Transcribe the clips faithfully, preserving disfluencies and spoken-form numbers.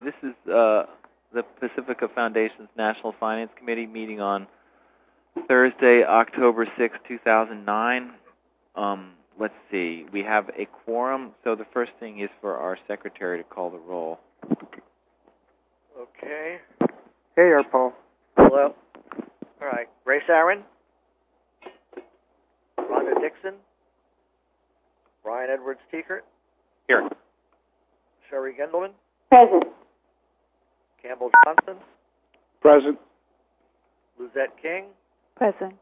This is uh, the Pacifica Foundation's National Finance Committee meeting on Thursday, October sixth, two thousand nine. Um, let's see. We have a quorum, so the first thing is for our secretary to call the roll. Okay. Hey, R. Paul. Hello. All right. Grace Aaron. Rhonda Dixon. Brian Edwards Teekert. Here. Sherry Gendelman. Present. Campbell Johnson. Present. Luzette King. Present.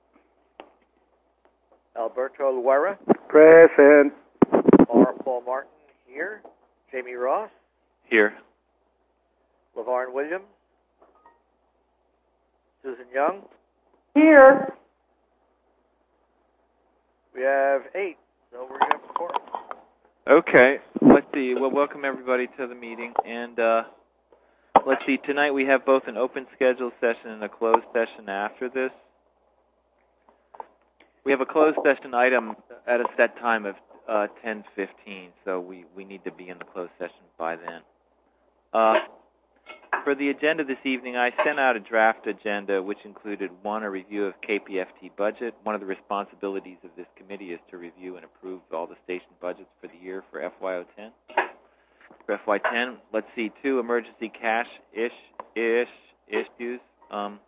Alberto Luera. Present. R. Paul Martin here. Jamie Ross. Here. LaVarn Williams. Susan Young. Here. We have eight, so we're going to have a quorum. Okay, let's see. Well, welcome everybody to the meeting. And uh, let's see, tonight we have both an open schedule session and a closed session after this. We have a closed session item at a set time of uh, ten fifteen, so we, we need to be in the closed session by then. Uh, for the agenda this evening, I sent out a draft agenda which included, one, a review of K P F T budget. One of the responsibilities of this committee is to review and approve all the station budgets for the year for F Y O ten. For F Y ten, let's see, two, emergency cash ish, ish, issues. Um,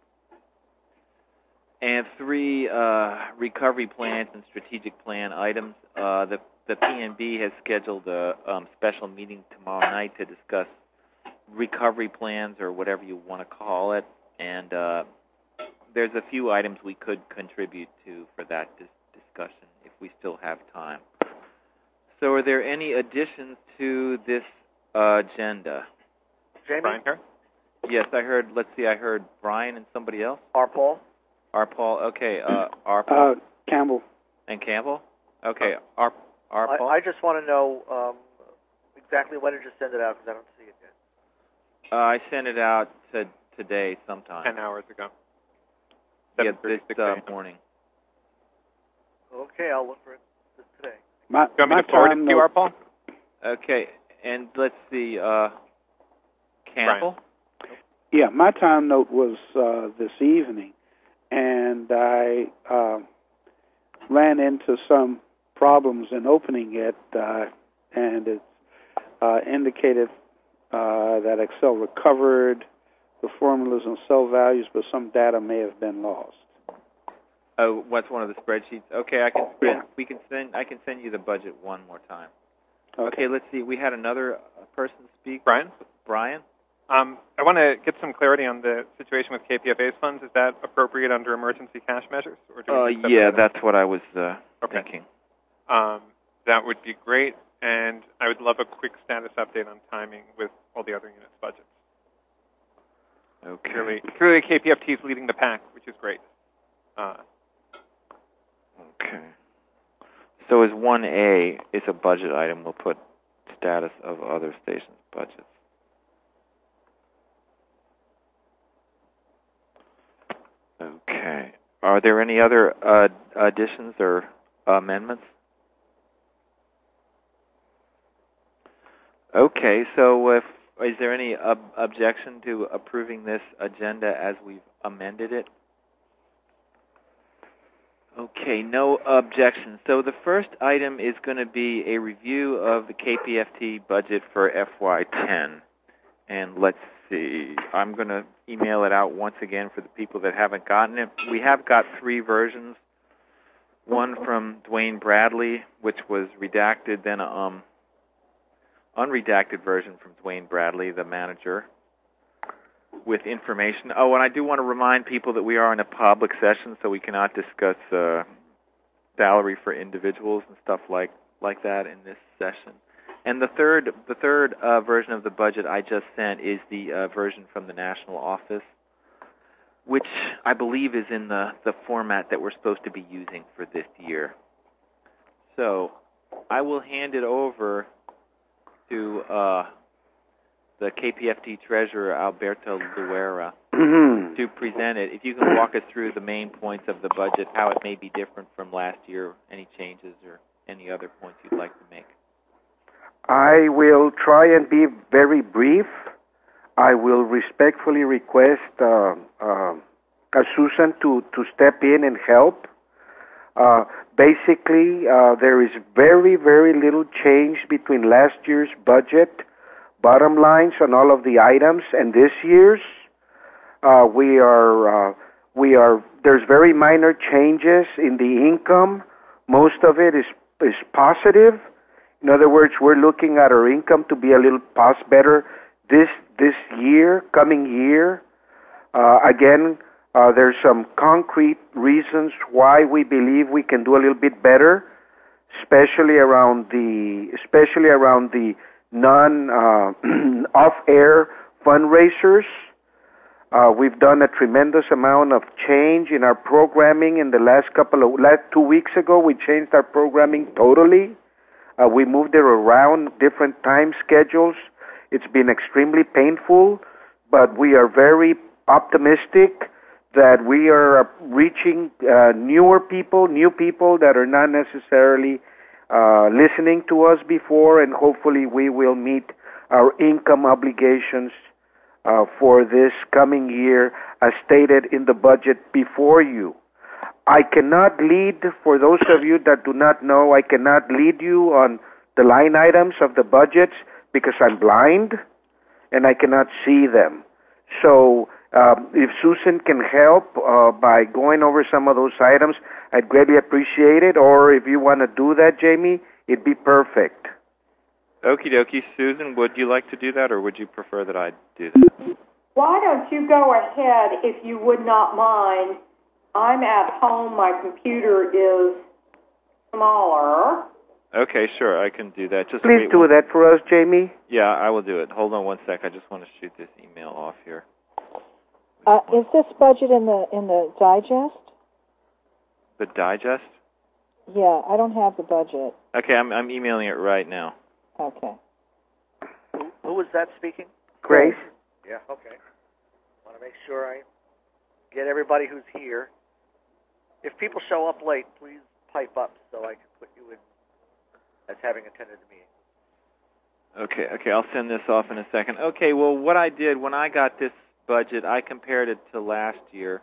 and three, uh, recovery plans and strategic plan items. Uh, the, the P N B has scheduled a um, special meeting tomorrow night to discuss recovery plans, or whatever you want to call it, and uh, there's a few items we could contribute to for that dis- discussion if we still have time. So are there any additions to this uh, agenda? Jamie? Brian here. Yes, I heard, let's see, I heard Brian and somebody else. R. Paul. R. Paul, okay, uh, R. Paul. Uh, Campbell. And Campbell? Okay, R. R. Paul? I, I just want to know um, exactly when did you send it out, because I don't see it yet. Uh, I sent it out to today sometime. Ten hours ago. Yeah, this uh, morning. Okay, I'll look for it today. My, Do you want me my to forward time it to you, note- R. Paul? Okay, and let's see, uh, Campbell? Yeah, my time note was uh, this evening, and I uh, ran into some problems in opening it, uh, and it uh, indicated uh, that Excel recovered the formulas and cell values, but some data may have been lost. Oh, what's one of the spreadsheets? Okay, I can send, Yeah. we can send I can send you the budget one more time. Okay, Okay, let's see. We had another uh, person speak. Brian? Brian? Um, I want to get some clarity on the situation with K P F A's funds. Is that appropriate under emergency cash measures? Or do we Uh, need separate yeah, items? that's what I was uh, Okay. thinking. Um, that would be great, and I would love a quick status update on timing with all the other units' budgets. Okay. Clearly, clearly K P F T is leading the pack, which is great. Uh, Okay. So as one A is a budget item, we'll put status of other stations' budgets. Okay. Are there any other uh, additions or amendments? Okay, so if is there any ob- objection to approving this agenda as we've amended it? Okay, no objection. So the first item is going to be a review of the K P F T budget for F Y ten. And let's see, I'm going to email it out once again for the people that haven't gotten it. We have got three versions. One from Dwayne Bradley, which was redacted, then um unredacted version from Dwayne Bradley, the manager, with information. Oh, and I do want to remind people that we are in a public session, so we cannot discuss uh, salary for individuals and stuff like like that in this session. And the third the third uh, version of the budget I just sent is the uh, version from the national office, which I believe is in the, the format that we're supposed to be using for this year. So I will hand it over to uh, the K P F T treasurer, Alberto Luera, to present it. If you can walk us through the main points of the budget, how it may be different from last year, any changes or any other points you'd like to make. I will try and be very brief. I will respectfully request uh, uh, uh, Susan to, to step in and help. Uh, basically, uh, there is very, very little change between last year's budget, bottom lines on all of the items, and this year's. Uh, we are, uh, we are, there's very minor changes in the income. Most of it is, is positive. In other words, we're looking at our income to be a little pos better this, this year, coming year. Uh, again, Uh, there's some concrete reasons why we believe we can do a little bit better, especially around the especially around the non uh, off-air fundraisers. Uh, we've done a tremendous amount of change in our programming in the last couple of last two weeks ago. We changed our programming totally. Uh, we moved it around different time schedules. It's been extremely painful, but we are very optimistic that we are reaching uh, newer people, new people that are not necessarily uh, listening to us before, and hopefully we will meet our income obligations uh, for this coming year as stated in the budget before you. I cannot lead, for those of you that do not know, I cannot lead you on the line items of the budgets because I'm blind and I cannot see them. So Um, if Susan can help uh, by going over some of those items, I'd greatly appreciate it. Or if you want to do that, Jamie, it'd be perfect. Okie dokie. Susan, would you like to do that, or would you prefer that I do that? Why don't you go ahead if you would not mind? I'm at home. My computer is smaller. Okay, sure. I can do that. Just Please wait do one... that for us, Jamie. Yeah, I will do it. Hold on one sec. I just want to shoot this email off here. Uh, is this budget in the in the digest? The digest? Yeah, I don't have the budget. Okay, I'm I'm emailing it right now. Okay. Who, who was that speaking? Grace? Yeah, okay. Want to make sure I get everybody who's here. If people show up late, please pipe up so I can put you in as having attended the meeting. Okay, okay, I'll send this off in a second. Okay, well, what I did when I got this budget, I compared it to last year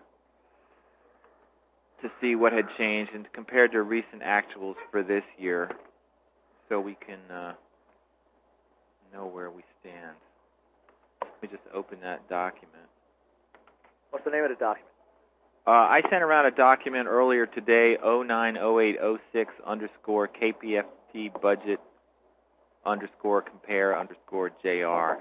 to see what had changed and compared to recent actuals for this year so we can uh, know where we stand. Let me just open that document. What's the name of the document? Uh, I sent around a document earlier today, oh nine oh eight oh six underscore K P F T budget underscore compare underscore J R.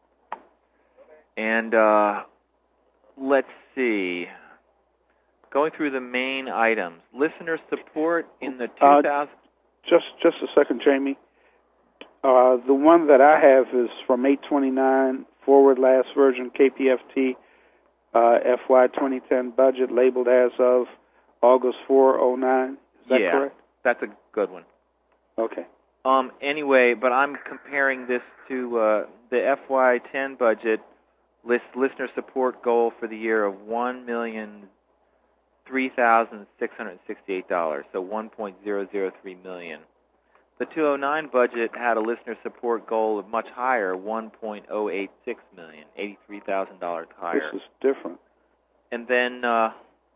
And uh, let's see. Going through the main items, listener support in the two thousand. Uh, just, just a second, Jamie. Uh, the one that I have is from eight twenty-nine forward last version K P F T uh, F Y twenty ten budget labeled as of August fourth oh nine. Is that yeah, correct? That's a good one. Okay. Um. Anyway, but I'm comparing this to uh, the F Y ten budget. List listener support goal for the year of one million three thousand six hundred sixty-eight dollars, so one point zero zero three million. The two oh nine budget had a listener support goal of much higher, one point zero eight six million, eighty-three thousand dollars higher. This is different. And then uh,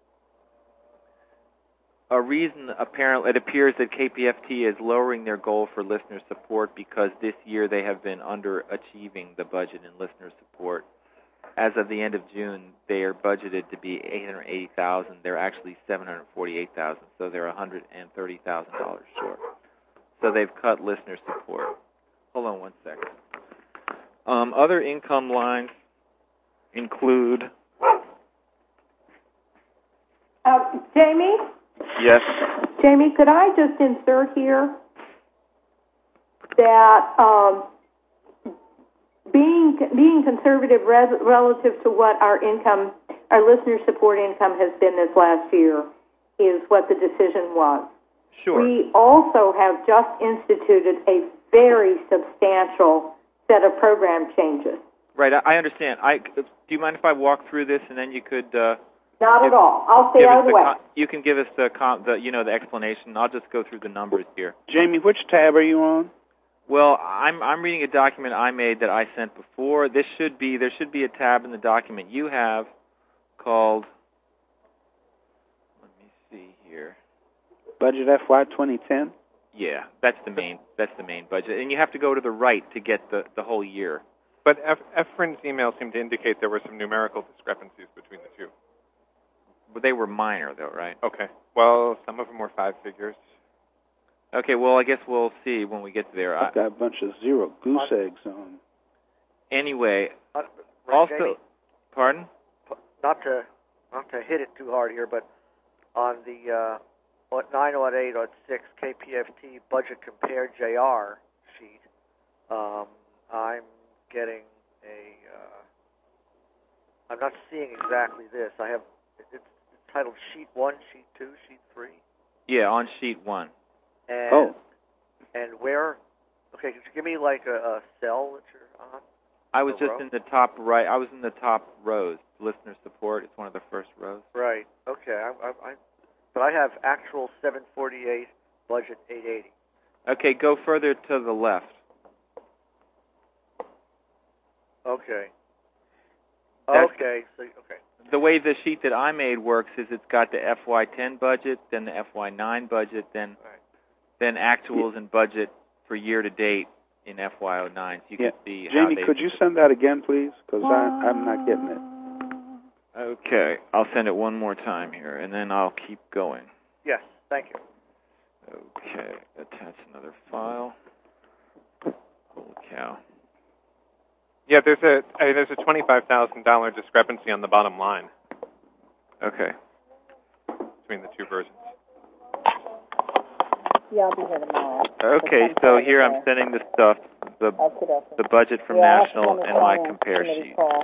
a reason, apparently, it appears that K P F T is lowering their goal for listener support because this year they have been underachieving the budget in listener support. As of the end of June, they are budgeted to be eight hundred eighty thousand dollars. They're actually seven hundred forty-eight thousand dollars, so they're one hundred thirty thousand dollars short. So they've cut listener support. Hold on one second. Um, other income lines include... Uh, Jamie? Yes? Jamie, could I just insert here that um, being being conservative res- relative to what our income, our listener support income has been this last year is what the decision was. Sure. We also have just instituted a very substantial set of program changes. Right, I, I understand. I, do you mind if I walk through this and then you could... Uh, Not give, at all. I'll stay give out of the way. Con- you can give us the, con- the, you know, the explanation. I'll just go through the numbers here. Jamie, which tab are you on? Well, I'm I'm reading a document I made that I sent before. This should be there should be a tab in the document you have called. Let me see here. Budget F Y twenty ten. Yeah, that's the main that's the main budget, and you have to go to the right to get the the whole year. But Ef- Efren's email seemed to indicate there were some numerical discrepancies between the two. But they were minor, though, right? Okay. Well, some of them were five figures. Okay, well, I guess we'll see when we get there. I've got a bunch of zero goose eggs on. Anyway, Uh, also, Jamie, pardon? not to not to hit it too hard here, but on the uh, what nine oh eight oh six K P F T budget compare J R sheet, um, I'm getting a. Uh, I'm not seeing exactly this. I have it's titled Sheet One, Sheet Two, Sheet Three. Yeah, on sheet one. And, Oh. And where? Okay, could you give me like a, a cell that you're on? I was A just row? in the top right. I was in the top rows. Listener support. It's one of the first rows. Right. Okay. I, I, I, but I have actual seven forty-eight, budget eight eighty. Okay, go further to the left. Okay. That's- okay. So okay. The way the sheet that I made works is it's got the F Y ten budget, then the F Y nine budget, then Right. then actuals and budget for year to date in F Y oh nine. So you Yeah. can see how Jamie, they. could you send that again, please? Because I'm not getting it. Okay, I'll send it one more time here, and then I'll keep going. Yes. Thank you. Okay, attach another file. Holy cow. Yeah, there's a I mean, there's a twenty-five thousand dollars discrepancy on the bottom line Okay. between the two versions. Yeah, I'll be here tomorrow. Okay, so here I'm sending the stuff, the Okay, okay. the budget from Yeah, I'll have to National send the and my finance compare committee sheet. call.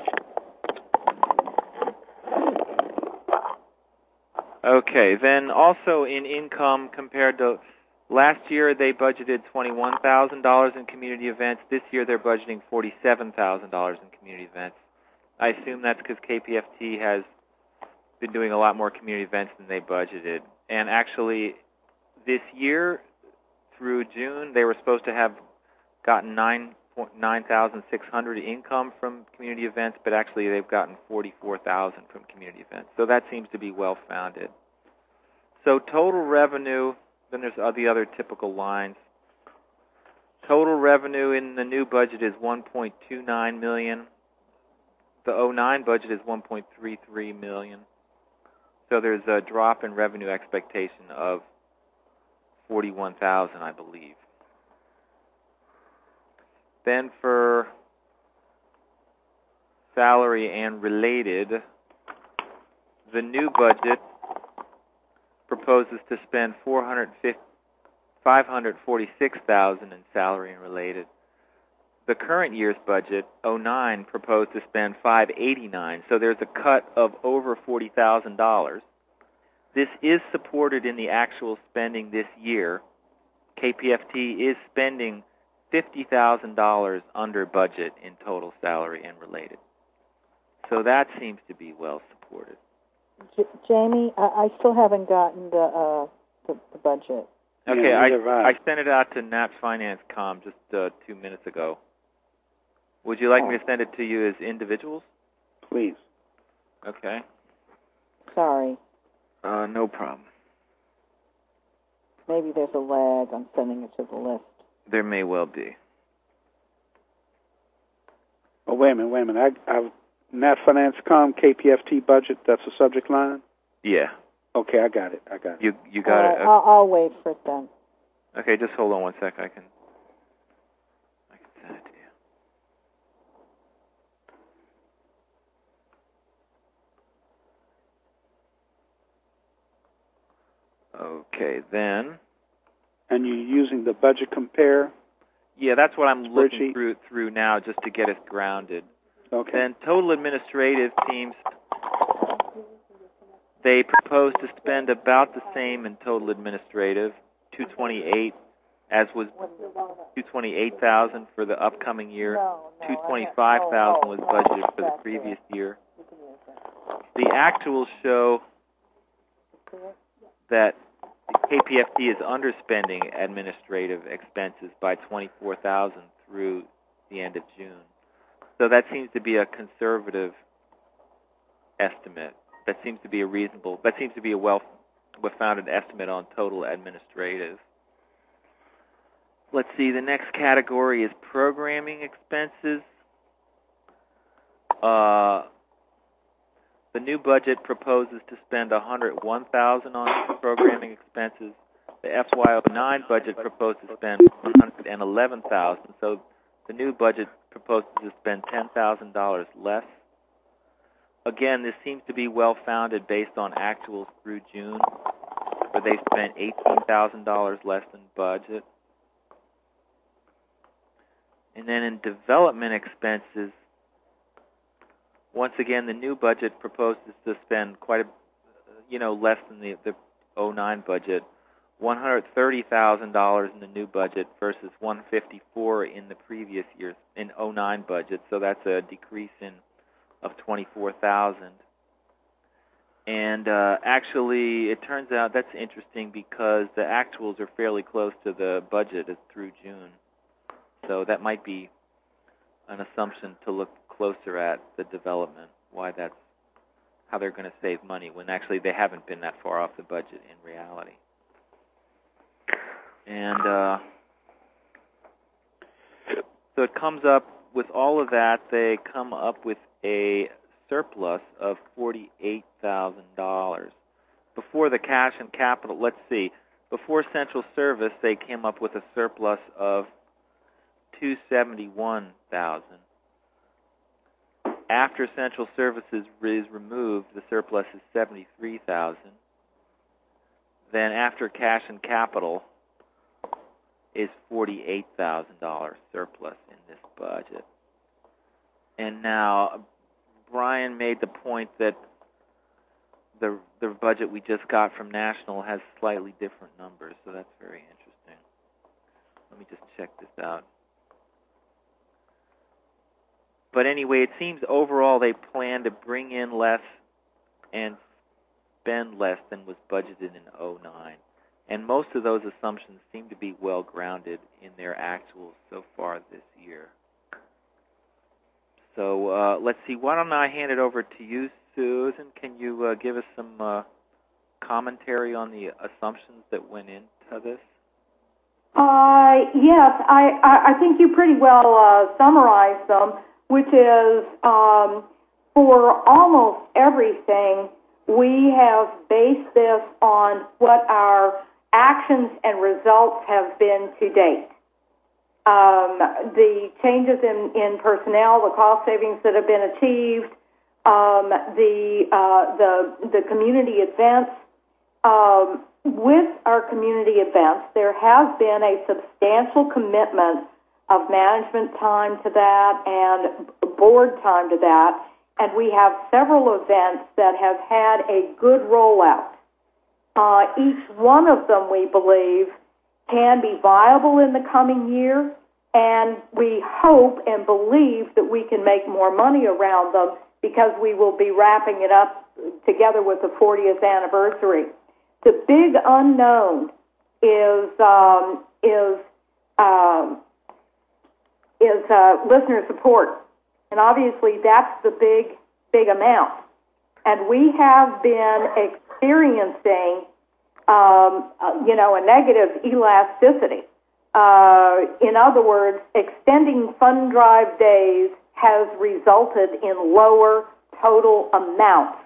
Okay, then also in income compared to last year, they budgeted twenty-one thousand dollars in community events. This year, they're budgeting forty-seven thousand dollars in community events. I assume that's because K P F T has been doing a lot more community events than they budgeted. And actually, this year through June, they were supposed to have gotten nine thousand six hundred income from community events, but actually they've gotten forty-four thousand from community events. So that seems to be well-founded. So total revenue, then there's all the other typical lines. Total revenue in the new budget is one point two nine million dollars. The oh nine budget is one point three three million dollars. So there's a drop in revenue expectation of forty-one thousand dollars, I believe. Then for salary and related, the new budget proposes to spend five hundred forty-six thousand dollars in salary and related. The current year's budget, oh nine, proposed to spend five hundred eighty-nine thousand dollars, so there's a cut of over forty thousand dollars. This is supported in the actual spending this year. K P F T is spending fifty thousand dollars under budget in total salary and related. So that seems to be well supported. J- Jamie, I, I still haven't gotten the uh, the, the budget. Okay, Yeah, I, neither have I. I sent it out to Nat Finance Com just uh, two minutes ago. Would you like Oh. me to send it to you as individuals? Please. Okay. Sorry. Uh, no problem. Maybe there's a lag on sending it to the list. There may well be. Oh, wait a minute, wait a minute. I, I've Nat Finance Com K P F T budget. That's the subject line. Yeah. Okay, I got it. I got it. You you got Uh, it. I'll, I'll wait for it then. Okay, just hold on one sec. I can I can send it to you. Okay, then. And you're using the budget compare. Yeah, that's what I'm looking Spreadsheet. through through now, just to get us grounded. Okay. Then total administrative seems they propose to spend about the same in total administrative, two twenty-eight, as was two twenty-eight thousand for the upcoming year. two twenty-five thousand was budgeted for the previous year. The actuals show that K P F T is underspending administrative expenses by twenty-four thousand dollars through the end of June. So that seems to be a conservative estimate. That seems to be a reasonable, that seems to be a well, well-founded estimate on total administrative. Let's see, the next category is programming expenses. Uh, the new budget proposes to spend one hundred one thousand dollars on programming expenses. The F Y oh nine budget proposed to spend one hundred eleven thousand dollars. So the new budget proposes to spend ten thousand dollars less. Again, this seems to be well-founded based on actuals through June, where they spent eighteen thousand dollars less than budget. And then in development expenses, once again, the new budget proposes to spend quite a, you know, less than the the oh nine budget, one hundred thirty thousand dollars in the new budget versus one hundred fifty-four thousand dollars in the previous year's in oh nine budget. So that's a decrease in of twenty-four thousand dollars. And uh, actually, it turns out that's interesting because the actuals are fairly close to the budget through June. So that might be an assumption to look closer at the development, why that's how they're going to save money when actually they haven't been that far off the budget in reality. And uh, so it comes up with all of that, they come up with a surplus of forty-eight thousand dollars. Before the cash and capital, let's see, before central service, they came up with a surplus of two hundred seventy-one thousand dollars. After central services is removed, the surplus is seventy-three thousand dollars. Then after cash and capital is forty-eight thousand dollars surplus in this budget. And now Brian made the point that the the budget we just got from National has slightly different numbers, so that's very interesting. Let me just check this out. But anyway, it seems overall they plan to bring in less and spend less than was budgeted in oh nine. And most of those assumptions seem to be well grounded in their actuals so far this year. So uh, let's see, why don't I hand it over to you, Susan? Can you uh, give us some uh, commentary on the assumptions that went into this? Uh, yes, I, I, I think you pretty well uh, summarized them, which is um, for almost everything, we have based this on what our actions and results have been to date. Um, the changes in, in personnel, the cost savings that have been achieved, um, the, uh, the, the community events. Um, with our community events, there has been a substantial commitment of management time to that and board time to that, and we have several events that have had a good rollout. Uh, each one of them, we believe, can be viable in the coming year, and we hope and believe that we can make more money around them because we will be wrapping it up together with the fortieth anniversary. The big unknown is um, is um, is uh, listener support, and obviously that's the big big amount. And we have been experiencing, um, uh, you know, a negative elasticity. Uh, in other words, extending fund drive days has resulted in lower total amounts.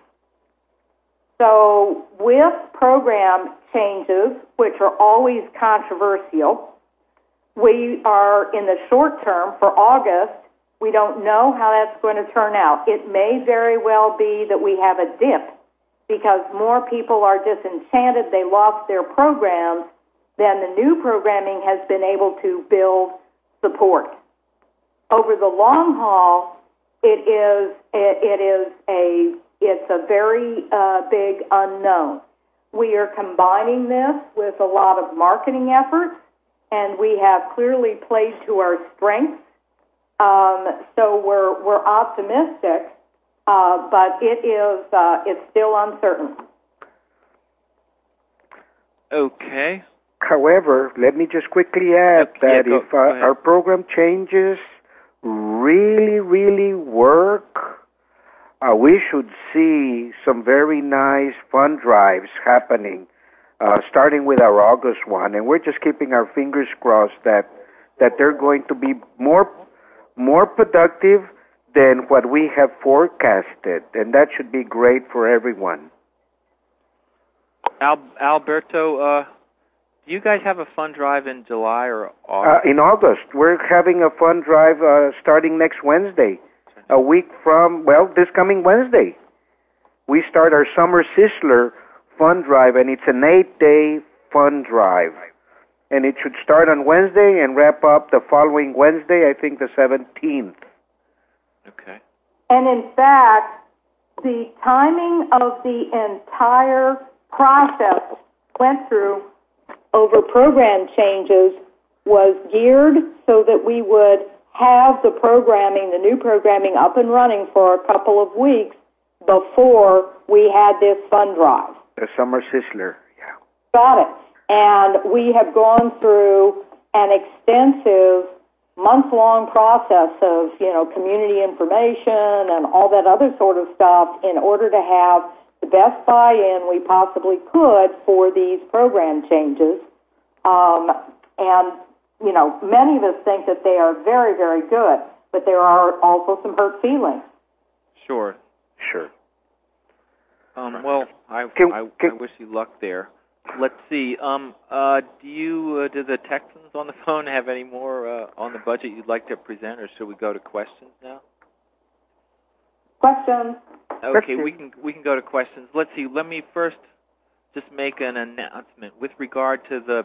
So with program changes, which are always controversial, we are in the short term for August, we don't know how that's going to turn out. It may very well be that we have a dip because more people are disenchanted, they lost their programs, then the new programming has been able to build support. Over the long haul, it is it, it is a it's a very uh, big unknown. We are combining this with a lot of marketing efforts, and we have clearly played to our strengths. Um, so we're we're optimistic, uh, but it is uh, it's still uncertain. Okay. However, let me just quickly add Okay, that yeah, go, if uh, go our program changes really, really work, uh, we should see some very nice fund drives happening, uh, starting with our August one, and we're just keeping our fingers crossed that that they're going to be more more productive than what we have forecasted, and that should be great for everyone. Al- Alberto, uh, do you guys have a fund drive in July or Uh, August? in August, we're having a fund drive uh, starting next Wednesday, a week from, well, this coming Wednesday. We start our Summer Sizzler fund drive, and it's an eight-day fund drive. And it should start on Wednesday and wrap up the following Wednesday, I think the seventeenth. Okay. And in fact, the timing of the entire process went through over program changes was geared so that we would have the programming, the new programming up and running for a couple of weeks before we had this fund drive. The Summer Sizzler, yeah. Got it. And we have gone through an extensive month-long process of, you know, community information and all that other sort of stuff in order to have the best buy-in we possibly could for these program changes. Um, and, you know, many of us think that they are very, very good, but there are also some hurt feelings. Sure. Sure. Um, well, I, Can- I, can- I wish you luck there. Let's see. Um, uh, do you, uh, do the Texans on the phone have any more uh, on the budget you'd like to present, or should we go to questions now? Questions? Okay, we can we can go to questions. Let's see. Let me first just make an announcement with regard to the.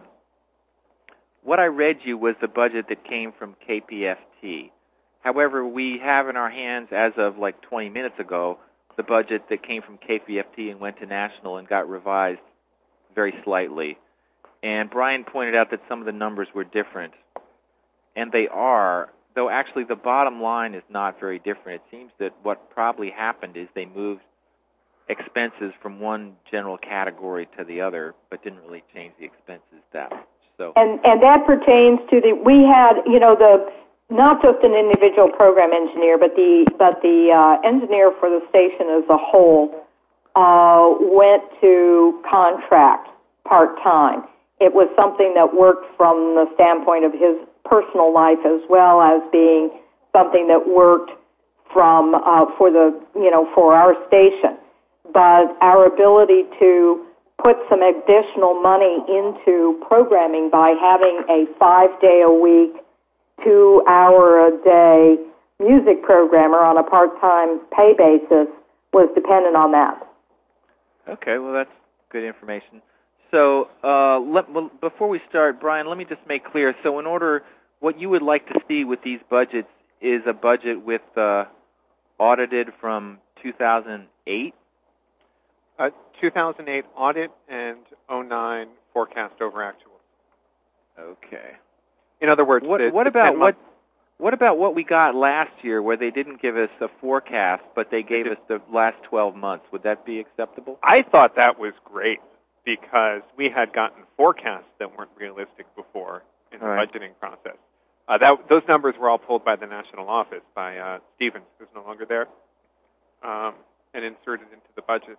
What I read you was the budget that came from K P F T. However, we have in our hands, as of like twenty minutes ago, the budget that came from K P F T and went to national and got revised very slightly. And Brian pointed out that some of the numbers were different, and they are. Though actually the bottom line is not very different. It seems that what probably happened is they moved expenses from one general category to the other, but didn't really change the expenses that much. So, And and that pertains to the, we had, you know, the, not just an individual program engineer, but the, but the uh, engineer for the station as a whole uh, went to contract part-time. It was something that worked from the standpoint of his personal life as well as being something that worked from uh, for the you know for our station. But our ability to put some additional money into programming by having a five day a week, two hour a day music programmer on a part time pay basis was dependent on that. okay, well that's good information. So, uh, let, well, before we start, Brian, let me just make clear. So, in order, what you would like to see with these budgets is a budget with uh, audited from two thousand eight. Uh, two thousand eight audit and oh nine forecast over actual. Okay. In other words, What, the, what the about what? month, What about what we got last year, where they didn't give us a forecast, but they gave us the last twelve months? Would that be acceptable? I thought that was great because we had gotten forecasts that weren't realistic before in the Right. budgeting process. Uh, that, those numbers were all pulled by the national office, by uh, Stevens, who's no longer there, um, and inserted into the budget.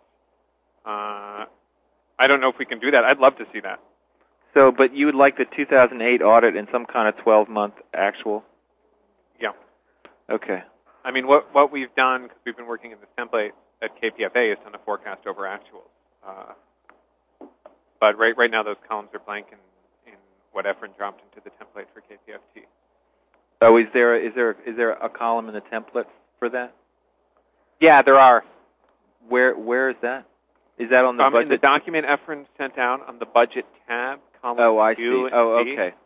Uh, I don't know if we can do that. I'd love to see that. So, but you would like the two thousand eight audit and some kind of twelve-month actual? Yeah. Okay. I mean, what what we've done, because we've been working in this template at K P F A, is done a forecast over actuals. Uh, but right right now those columns are blank in, in what Efren dropped into the template for K P F T. Oh, is there is there is there a column in the template for that? Yeah, there are. Where where is that? Is that on the um, budget? In the document Efren sent out on the budget tab, column Oh, I Q see. and Oh, C. okay.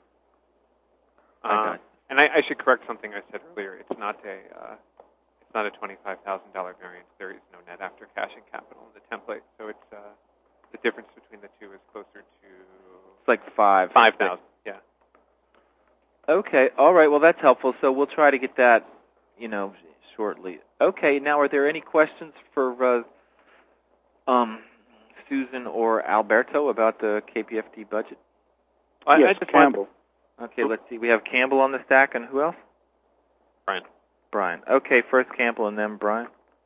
I got Uh, it. and I, I should correct something I said earlier. It's not a uh, it's not a twenty-five thousand dollar variance. There is no net after cash and capital in the template, so it's uh, the difference between the two is closer to It's like five. five thousand. Yeah. Okay. All right. Well, that's helpful. So we'll try to get that, you know, shortly. Okay. Now, are there any questions for uh, um, Susan Susan or Alberto about the K P F T budget? I, yes, I just Campbell. Want... Okay, let's see. We have Campbell on the stack, and who else? Brian. Brian. Okay, first Campbell, and then Brian.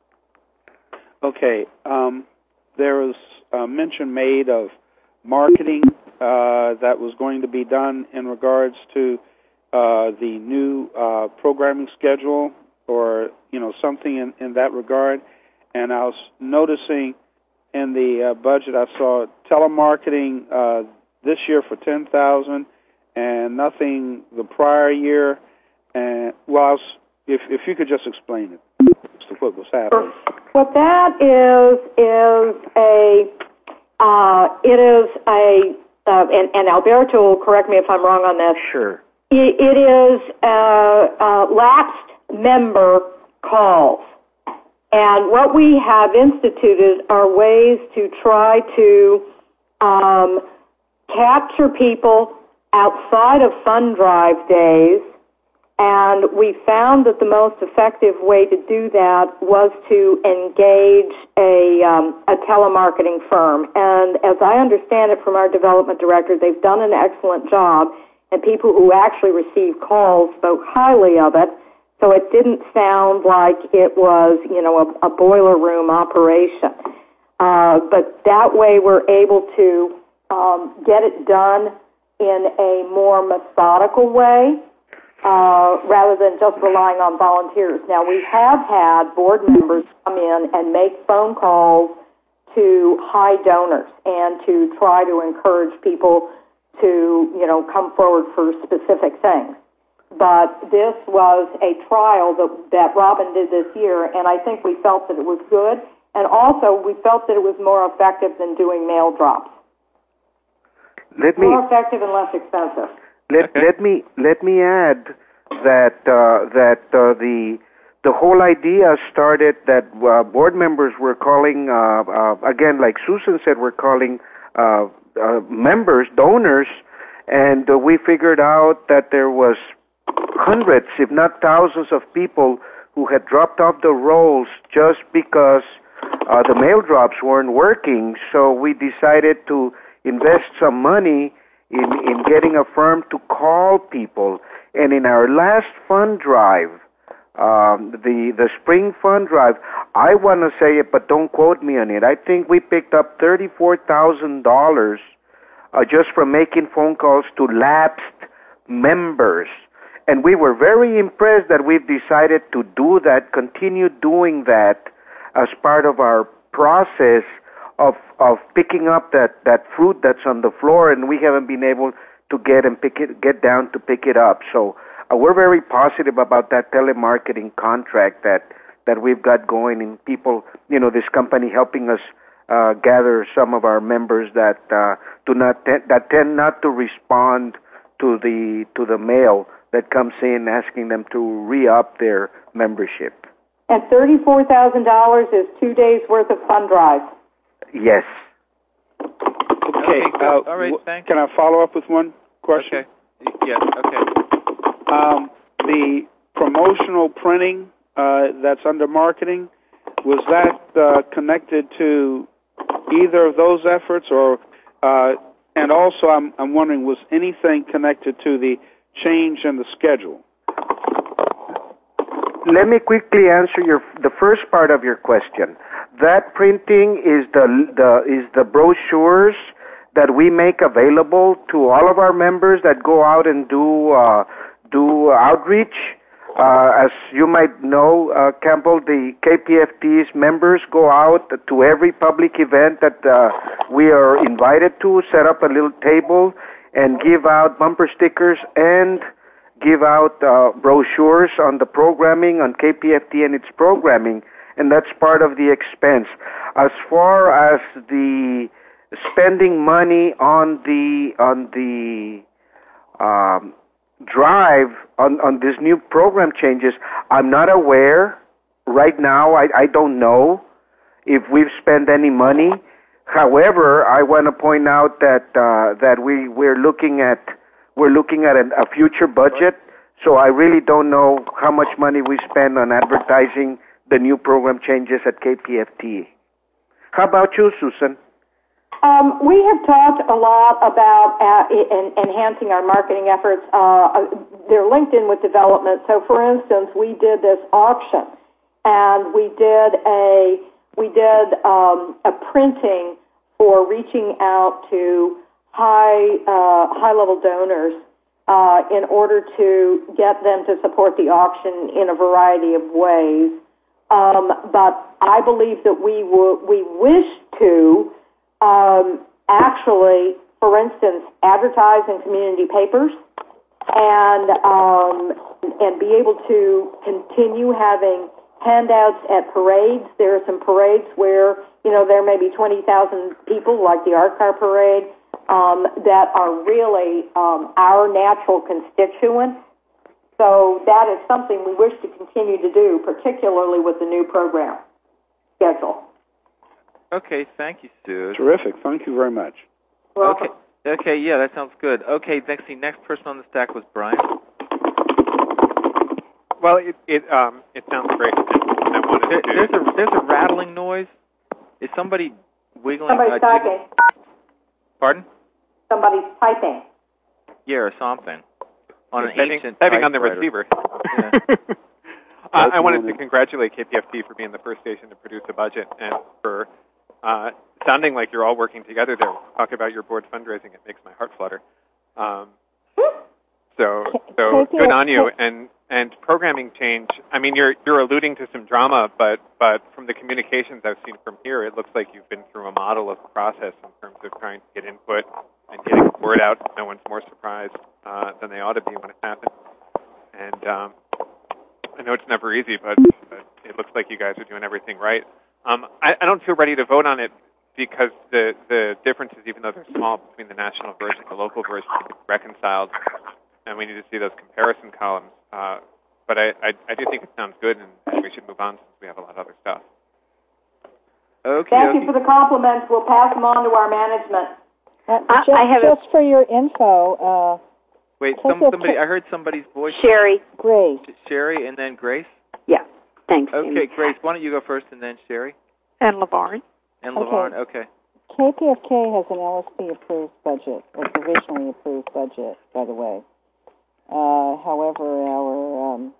Okay. Um, there was a mention made of marketing uh, that was going to be done in regards to uh, the new uh, programming schedule, or you know something in, in that regard. And I was noticing in the uh, budget, I saw telemarketing uh, this year for ten thousand, and nothing the prior year. And well, I was, if if you could just explain it, so what was happening. What that is is a uh, it is a uh, and, and Alberto will correct me if I'm wrong on this. Sure. It, it is uh, uh, lapsed member calls. And what we have instituted are ways to try to um, capture people outside of fund drive days, and we found that the most effective way to do that was to engage a, um, a telemarketing firm. And as I understand it from our development director, they've done an excellent job, and people who actually receive calls spoke highly of it. So it didn't sound like it was, you know, a, a boiler room operation. Uh, but that way we're able to um, get it done in a more methodical way uh, rather than just relying on volunteers. Now, we have had board members come in and make phone calls to high donors and to try to encourage people to, you know, come forward for specific things. But this was a trial that, that Robin did this year, and I think we felt that it was good. And also, we felt that it was more effective than doing mail drops. Let me more effective and less expensive. let Okay. let me let me add that uh, that uh, the the whole idea started that uh, board members were calling uh, uh, again, like Susan said, we're calling uh, uh, members, donors, and uh, we figured out that there was hundreds, if not thousands, of people who had dropped off the rolls just because uh, the mail drops weren't working. So we decided to invest some money in, in getting a firm to call people. And in our last fund drive, um, the the spring fund drive, I want to say it, but don't quote me on it. I think we picked up thirty-four thousand dollars uh, just from making phone calls to lapsed members. And we were very impressed that we've decided to do that, continue doing that as part of our process of of picking up that, that fruit that's on the floor, and we haven't been able to get and pick it, get down to pick it up. So uh, we're very positive about that telemarketing contract that, that we've got going, and people, you know, this company helping us uh, gather some of our members that uh, do not te- that tend not to respond to the to the mail that comes in asking them to re-up their membership. And thirty-four thousand dollars is two days' worth of fund drive. Yes. Okay. Okay, good. Uh, All right, w- thanks. Can I follow up with one question? Okay. Yes, okay. Um, the promotional printing uh, that's under marketing, was that uh, connected to either of those efforts, or uh, and also I'm I'm wondering, was anything connected to the change in the schedule? Let me quickly answer your the first part of your question. That printing is the the is the brochures that we make available to all of our members that go out and do uh, do outreach. Uh, as you might know, uh, Campbell, the K P F T's members go out to every public event that uh, we are invited to, set up a little table, and give out bumper stickers and give out uh, brochures on the programming, on K P F T and its programming, and that's part of the expense. As far as the spending money on the on the um, drive on, on this new program changes, I'm not aware right now. I, I don't know if we've spent any money. However, I want to point out that uh, that we we're looking at we're looking at a, a future budget. So I really don't know how much money we spend on advertising the new program changes at K P F T. How about you, Susan? Um, we have talked a lot about uh, in, enhancing our marketing efforts. Uh, they're linked in with development. So, for instance, we did this auction, and we did a we did um, a printing for reaching out to high uh, high level donors uh, in order to get them to support the auction in a variety of ways. Um, but I believe that we w- we wish to. Um, actually, for instance, advertise in community papers and um, and be able to continue having handouts at parades. There are some parades where, you know, there may be twenty thousand people, like the Art Car Parade, um, that are really um, our natural constituents. So that is something we wish to continue to do, particularly with the new program schedule. Okay, thank you, Sue. Terrific. Thank you very much. Okay, okay, yeah, that sounds good. Okay, next, the next person on the stack was Brian. Well, it it um it sounds great. And I wanted There, to. there's a there's a rattling noise. Is somebody wiggling? Somebody's uh, typing. jiggling? Pardon? Somebody's typing. Yeah, or something on an typing, ancient typing on the typewriter. receiver. Yeah. uh, I wanted to congratulate K P F T for being the first station to produce a budget and for uh, sounding like you're all working together there. Talk about your board fundraising. It makes my heart flutter. Um, so so good on you. And and programming change. I mean, you're you're alluding to some drama, but but from the communications I've seen from here, it looks like you've been through a model of process in terms of trying to get input and getting the word out. No one's more surprised uh, than they ought to be when it happens. And um, I know it's never easy, but, but it looks like you guys are doing everything right. Um, I, I don't feel ready to vote on it because the, the differences, even though they're small, between the national version and the local version, need to be reconciled, and we need to see those comparison columns. Uh, but I, I, I do think it sounds good, and, and we should move on since we have a lot of other stuff. Okay. Thank okay. you for the compliments. We'll pass them on to our management. Uh, I- just, I have a- just for your info, uh, Wait, Take some, your somebody. pick. I heard somebody's voice. Sherry. Grace. Sherry, and then Grace. Yeah. Thanks. Okay, Amy. Grace. Why don't you go first, and then Sherry And LeVarn. and Okay. LeVarn. Okay. K P F K has an L S P approved budget, or provisionally approved budget, by the way. Uh, however, our um,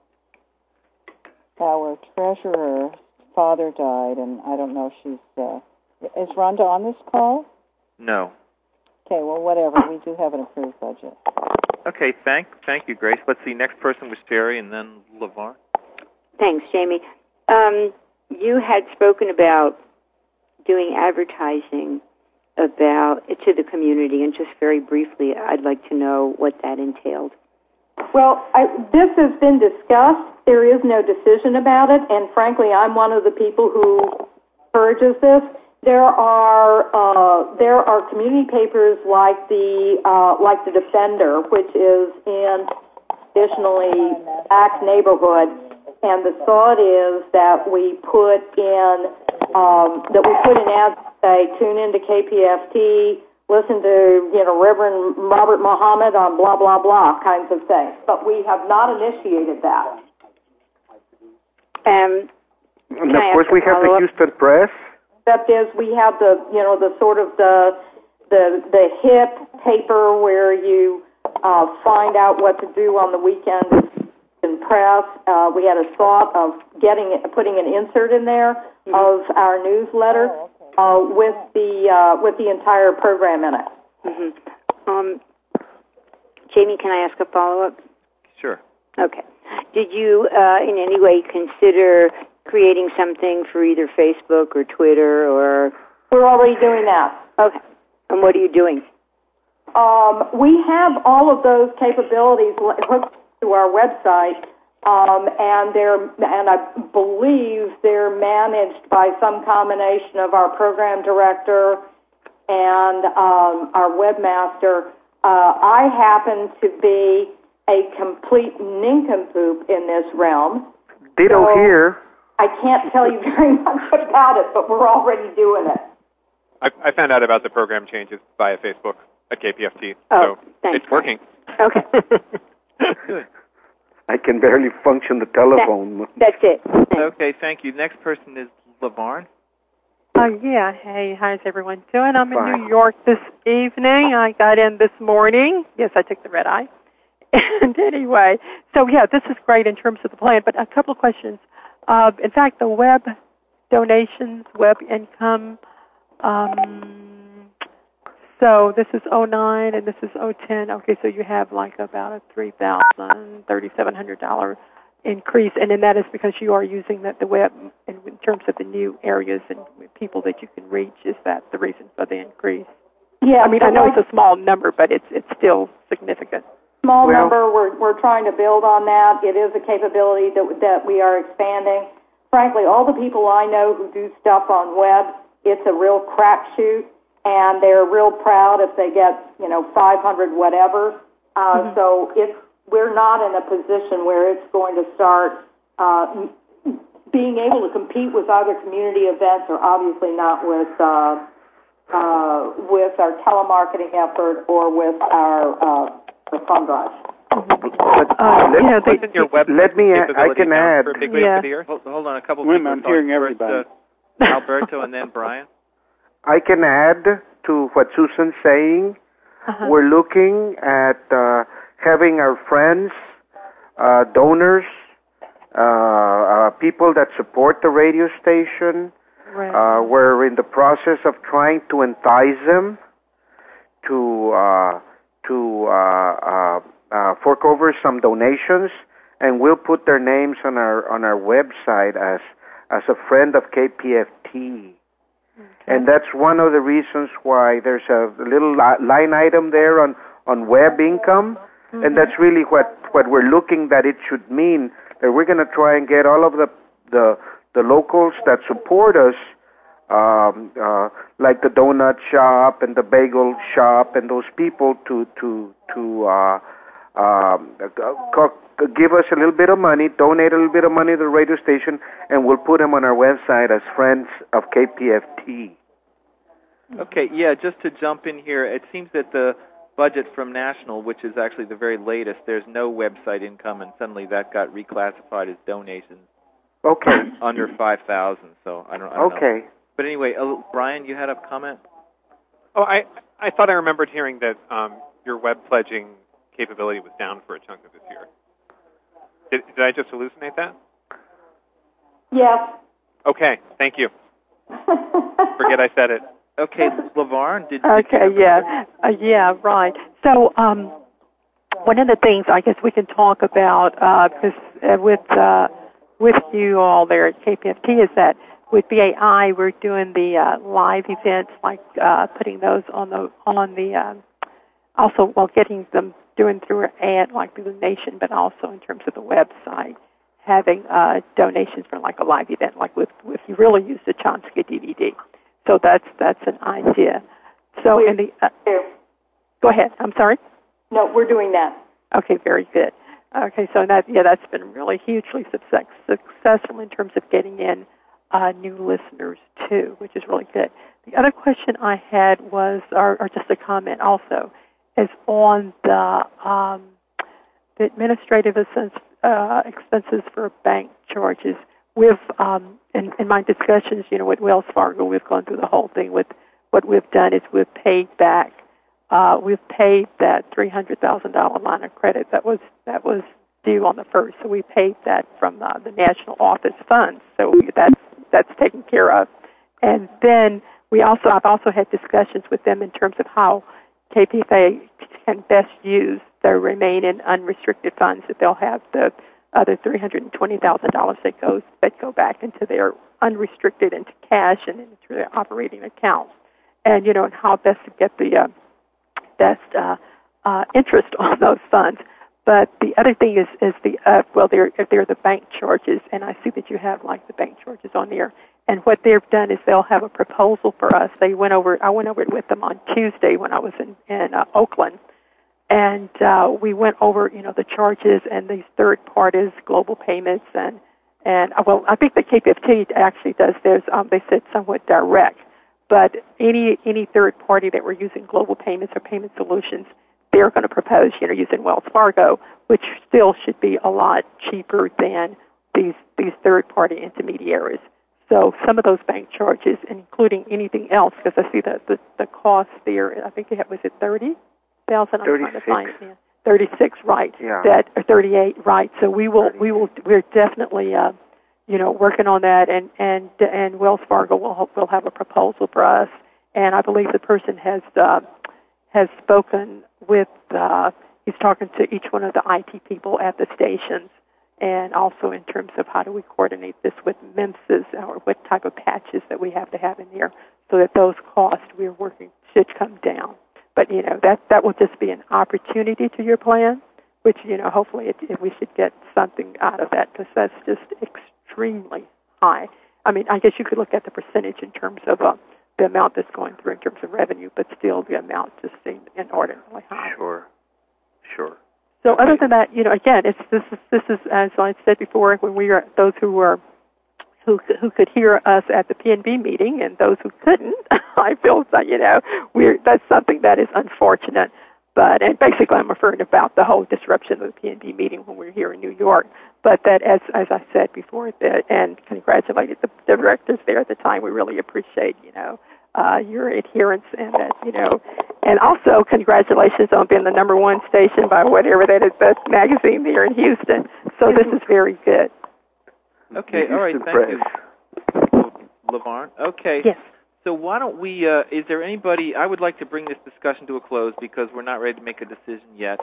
our treasurer's father died, and I don't know if she's. Uh, is Rhonda on this call? No. Okay, well, whatever. We do have an approved budget. Okay. Thank thank you, Grace. Let's see. Next person was Sherry, and then LeVarn. Thanks, Jamie. Um, you had spoken about doing advertising about to the community, and just very briefly, I'd like to know what that entailed. Well, I, this has been discussed. There is no decision about it, and frankly, I'm one of the people who urges this. There are uh, there are community papers like the uh, like the Defender, which is in traditionally black neighborhood, and the thought is that we put in um, that we put in ads that say tune into K P F T, listen to you know Reverend Robert Muhammad on blah blah blah kinds of things. But we have not initiated that. Um, And of course, we have the Houston Press. Except is we have the you know the sort of the the the hip paper where you uh, find out what to do on the weekend in press. Uh, we had a thought of getting it, putting an insert in there mm-hmm. of our newsletter oh, okay. uh, with the uh, with the entire program in it. Mm-hmm. Um, Jamie, can I ask a follow up? Sure. Okay. Did you uh, in any way consider creating something for either Facebook or Twitter or? We're already doing that. Okay. And what are you doing? Um, we have all of those capabilities hooked to our website, um, and they're and I believe they're managed by some combination of our program director and um, our webmaster. Uh, I happen to be a complete nincompoop in this realm. Ditto so here. I can't tell you very much about it, but we're already doing it. I, I found out about the program changes via Facebook at K P F T, oh, so thanks. it's working. Okay. Good. I can barely function the telephone. That, that's it. Thanks. Okay. Thank you. Next person is LeVarn. Uh, yeah, hey, how's everyone doing? I'm Fine. in New York this evening. I got in this morning. Yes, I took the red eye. And anyway, so yeah, this is great in terms of the plan, but a couple of questions. Uh, in fact, the web donations, web income, um, so this is oh nine and this is oh ten. Okay, so you have like about a three thousand dollars, three thousand seven hundred dollars increase, and then that is because you are using the, the web in, in terms of the new areas and people that you can reach. Is that the reason for the increase? Yeah, I mean, I know it's a small number, but it's it's still significant. Small Well- number. We're we're trying to build on that. It is a capability that that we are expanding. Frankly, all the people I know who do stuff on web, it's a real crapshoot, and they're real proud if they get you know five hundred whatever. Uh, mm-hmm. So it's we're not in a position where it's going to start uh, being able to compete with other community events, or obviously not with uh, uh, with our telemarketing effort or with our uh, the fund drive. But Uh, let, you know, they- Wasn't your web let me. I capability can down add. for a big wave Yeah. for the year? Hold, hold on, a couple of Wait a people minute, I'm are hearing talking. everybody. First, uh, Alberto and then Brian. I can add to what Susan's saying. Uh-huh. We're looking at uh, having our friends, uh, donors, uh, uh, people that support the radio station. Right. Uh, we're in the process of trying to entice them to uh, to uh, uh, uh, fork over some donations, and we'll put their names on our on our website as as a friend of K P F T. And that's one of the reasons why there's a little li- line item there on, on web income, mm-hmm. and that's really what, what we're looking that it should mean, that we're going to try and get all of the the, the locals that support us, um, uh, like the donut shop and the bagel shop and those people to to to uh, um, co- give us a little bit of money, donate a little bit of money to the radio station, and we'll put them on our website as friends of K P F T. Okay, yeah, just to jump in here, it seems that the budget from National, which is actually the very latest, there's no website income, and suddenly that got reclassified as donations. Okay. Under five thousand, so I don't, I don't okay. know. But anyway, uh, Brian, you had a comment? Oh, I I thought I remembered hearing that um, your web pledging capability was down for a chunk of this year. Did, did I just hallucinate that? Yes. Okay, thank you. Forget I said it. Okay, LeVar, did, did Okay, you have yeah, uh, yeah, right. So, um, one of the things I guess we can talk about uh, because uh, with uh, with you all there at K P F T is that with B A I we're doing the uh, live events, like uh, putting those on the on the uh, also well getting them doing through an ad like through the nation, but also in terms of the website, having uh, donations for like a live event, like with if you really use the Chomsky D V D. So that's that's an idea. So in the uh, go ahead. I'm sorry. No, we're doing that. Okay, very good. Okay, so that yeah, that's been really hugely success, successful in terms of getting in uh, new listeners too, which is really good. The other question I had was, or, or just a comment also, is on the um, the administrative uh, expenses for bank charges. We've, um, in, in my discussions, you know, with Wells Fargo, we've gone through the whole thing. With what we've done is we've paid back, uh, we've paid that three hundred thousand dollar line of credit that was that was due on the first. So we paid that from uh, the national office funds. So we, that's that's taken care of. And then we also, I've also had discussions with them in terms of how K P F A can best use their remaining unrestricted funds that they'll have the other three hundred twenty thousand dollars that goes that go back into their unrestricted into cash and into their operating accounts, and you know, and how best to get the uh, best uh, uh, interest on those funds. But the other thing is is the uh, well, they're they're the bank charges, and I see that you have like the bank charges on there. And what they've done is they'll have a proposal for us. They went over. I went over it with them on Tuesday when I was in in uh, Oakland. And uh, we went over, you know, the charges and these third parties, global payments, and and uh, well, I think the K P F T actually does theirs. Um, they said somewhat direct, but any any third party that we're using global payments or payment solutions, they're going to propose, you know, using Wells Fargo, which still should be a lot cheaper than these these third party intermediaries. So some of those bank charges, including anything else, because I see that the, the cost there, I think it was it thirty thousand. I'm trying to find it. Yeah. Thirty-six, right? Yeah. That or thirty-eight, right? So we will, we will, we're definitely, uh, you know, working on that, and and and Wells Fargo will will have a proposal for us, and I believe the person has uh, has spoken with. Uh, he's talking to each one of the I T people at the stations. And also in terms of how do we coordinate this with M I M Ss, or what type of patches that we have to have in there, so that those costs we're working should come down. But, you know, that that will just be an opportunity to your plan, which, you know, hopefully it, it, we should get something out of that, because that's just extremely high. I mean, I guess you could look at the percentage in terms of uh, the amount that's going through in terms of revenue, but still the amount just seemed inordinately high. Sure, sure. So other than that, you know, again, it's this is this is as I said before, when we were those who were who who could hear us at the P N B meeting, and those who couldn't, I feel that you know we're that's something that is unfortunate. But and basically, I'm referring about the whole disruption of the P N B meeting when we were here in New York. But that, as as I said before, that and congratulated the, the directors there at the time. We really appreciate you know uh, your adherence, and that you know. And also, congratulations on being the number one station by whatever that is, that magazine there in Houston. So this is very good. Okay, all right, thank you, LaVarn. Okay. Yes. So why don't we, uh, is there anybody, I would like to bring this discussion to a close because we're not ready to make a decision yet.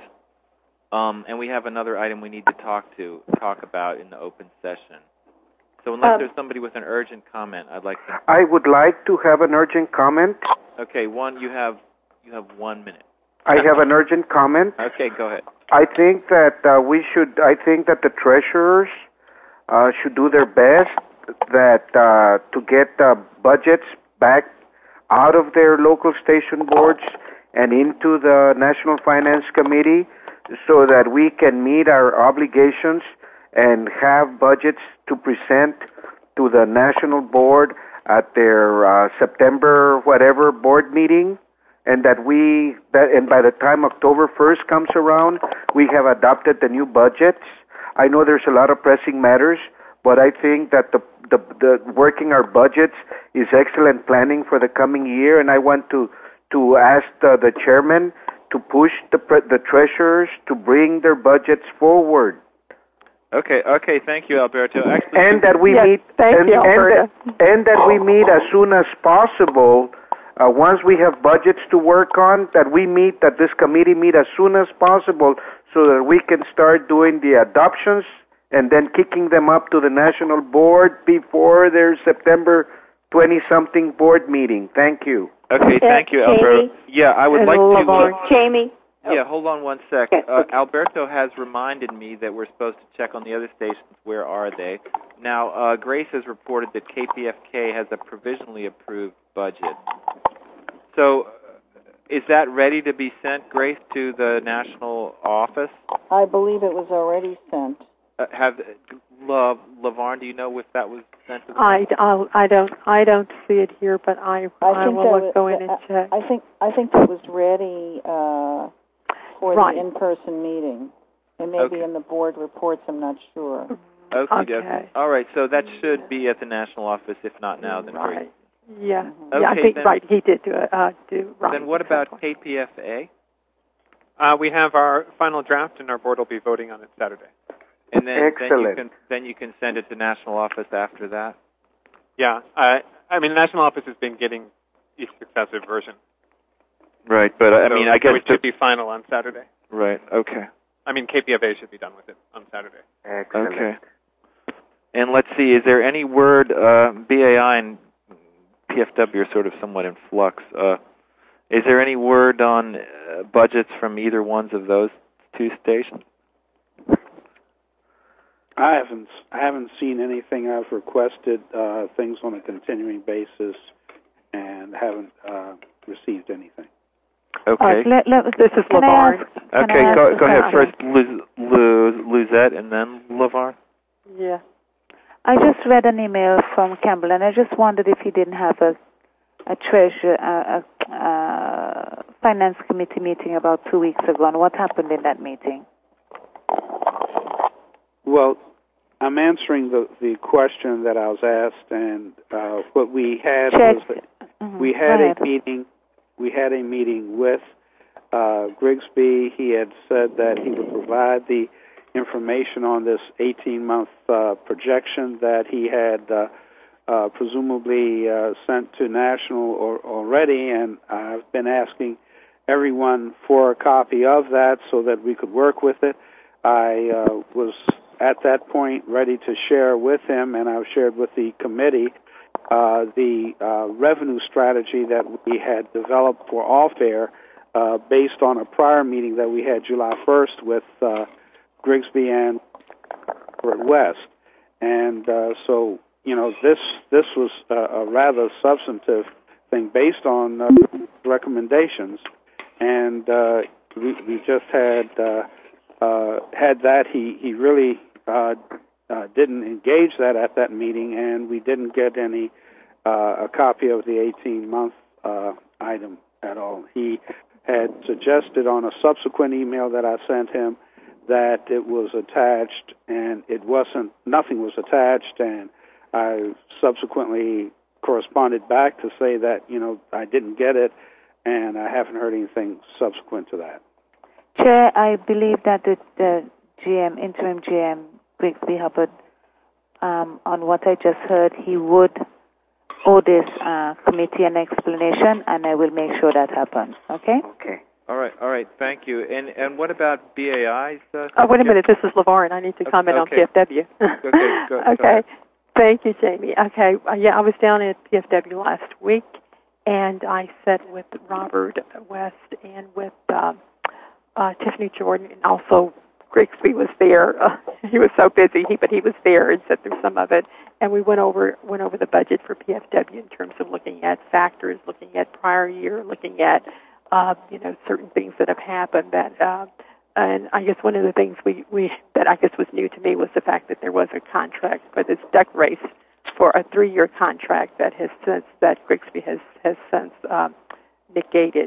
Um, and we have another item we need to talk to, talk about in the open session. So unless um, there's somebody with an urgent comment, I'd like to... I would like to have an urgent comment. Okay, one, you have... You have one minute. I have an urgent comment. Okay, go ahead. I think that uh, we should. I think that the treasurers uh, should do their best that uh, to get uh, budgets back out of their local station boards and into the National Finance Committee, so that we can meet our obligations and have budgets to present to the national board at their uh, September whatever board meeting. And that we, that, and by the time October first comes around, we have adopted the new budgets. I know there's a lot of pressing matters, but I think that the, the, the working our budgets is excellent planning for the coming year. And I want to, to ask the, the chairman to push the, the treasurers to bring their budgets forward. Okay, okay, thank you, Alberto. Actually, and that we yes, meet, thank and, you, and, that, and that we meet as soon as possible. Uh, once we have budgets to work on, that we meet, that this committee meet as soon as possible, so that we can start doing the adoptions and then kicking them up to the national board before their September twenty-something board meeting. Thank you. Okay, thank you, Alberto. Yeah, I would like to... Uh, Jamie? Yeah, hold on one sec. Uh, Alberto has reminded me that we're supposed to check on the other stations. Where are they? Now, uh, Grace has reported that K P F K has a provisionally approved budget. So, uh, is that ready to be sent, Grace, to the national office? I believe it was already sent. Uh, have La, LaVarn, do you know if that was sent to the I, I'll, I don't I don't see it here, but I I, I think will that go was, in and I, check. I think I think it was ready uh, for right. the in-person meeting. It may okay. be in the board reports. I'm not sure. Okay. Okay. All right. So that should be at the national office. If not now, then right. great. Yeah. Mm-hmm. Okay, yeah. I think then, right. He did do it. Uh, do right. Then what exactly. about K P F A? Uh, we have our final draft, and our board will be voting on it Saturday. And then, Excellent. then you can then you can send it to national office after that. Yeah. I I mean, the national office has been getting each successive version. Right. But I so, mean, I guess so it should be final on Saturday. Right. Okay. I mean, K P F A should be done with it on Saturday. Excellent. Okay. And let's see, is there any word, uh, B A I and P F W are sort of somewhat in flux. Uh, is there any word on uh, budgets from either ones of those two stations? I haven't I haven't seen anything. I've requested uh, things on a continuing basis and haven't uh, received anything. Okay. Uh, let, let, this is Can I LaVarn. ask- can Okay, I go, ask go a ahead. question? First, Luz, Luz, Luzette, and then LaVarn. Yeah. I just read an email from Campbell, and I just wondered if he didn't have a a treasure a, a, a finance committee meeting about two weeks ago, and what happened in that meeting? Well, I'm answering the, the question that I was asked, and uh, what we had Check. was that Mm-hmm. we had Go a ahead. meeting. We had a meeting with uh, Grigsby. He had said that he would provide the information on this eighteen-month uh, projection that he had uh, uh, presumably uh, sent to National or, already, and I've been asking everyone for a copy of that so that we could work with it. I uh, was at that point ready to share with him, and I've shared with the committee uh, the uh, revenue strategy that we had developed for off-air uh, based on a prior meeting that we had July first with uh, Grigsby and West. And uh, so, you know, this this was a, a rather substantive thing based on uh, recommendations. And uh, we, we just had uh, uh, had that. He, he really uh, uh, didn't engage that at that meeting, and we didn't get any uh, a copy of the eighteen-month uh, item at all. He had suggested on a subsequent email that I sent him that it was attached, and it wasn't. Nothing was attached, and I subsequently corresponded back to say that, you know, I didn't get it, and I haven't heard anything subsequent to that. Chair, I believe that the, the G M, interim G M, Grigsby Hubbard, um, on what I just heard, he would owe this uh, committee an explanation, and I will make sure that happens. Okay? Okay. All right, all right, thank you. And and what about B A I's? Uh, Oh, wait a minute. This is LaVarn. I need to comment okay. on P F W. Okay, go- go okay. ahead. Thank you, Jamie. Okay. Uh, yeah, I was down at P F W last week, and I sat with Robert West and with uh, uh, Tiffany Jordan, and also Grigsby was there. Uh, he was so busy, he, but he was there and sat through some of it. And we went over went over the budget for P F W in terms of looking at factors, looking at prior year, looking at uh, you know certain things that have happened. That uh, and I guess one of the things we, we that I guess was new to me was the fact that there was a contract for this duck race for a three-year contract that has since that Grigsby has has since um, negated,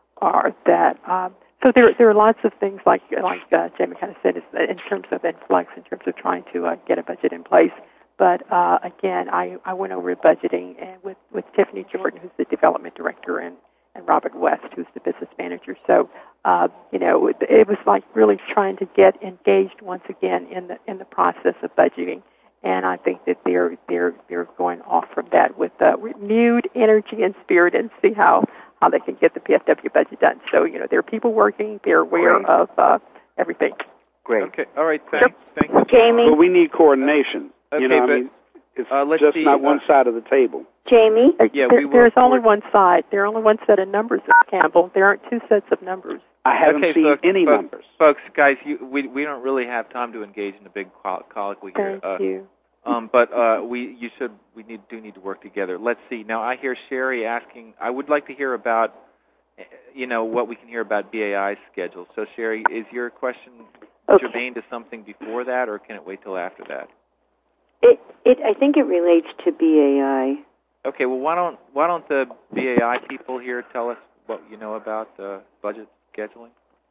or that. Um, So there, there are lots of things like, like uh, Jamie kind of said, is in terms of influx, in terms of trying to uh, get a budget in place. But uh, again, I, I went over budgeting and with, with Tiffany Jordan, who's the development director, and, and Robert West, who's the business manager. So uh, you know, it, it was like really trying to get engaged once again in the in the process of budgeting. And I think that they're they're they're going off from that with uh, renewed energy and spirit, and see how. how they can get the P F W budget done. So, you know, there are people working. They're aware Great. of uh, everything. Great. Okay, all right, thanks. Thank you. Jamie? But we need coordination. Okay, you know, but, I mean, it's uh, let's just see, not uh, one side of the table. Jamie? Uh, Yeah, there, we will there's only coord- one side. There are only one set of numbers, Campbell. There aren't two sets of numbers. I haven't okay, seen folks, any folks, numbers. Folks, guys, you, we we don't really have time to engage in a big coll- colloquy here. Thank uh, you. Um, but uh, we you should we need do need to work together. Let's see. Now I hear Sherry asking. I would like to hear about, you know, what we can hear about B A I's schedule. So Sherry, is your question Okay. germane to something before that, or can it wait till after that? It, it, I think it relates to B A I. Okay. Well, why don't why don't the B A I people here tell us what you know about uh, budget scheduling?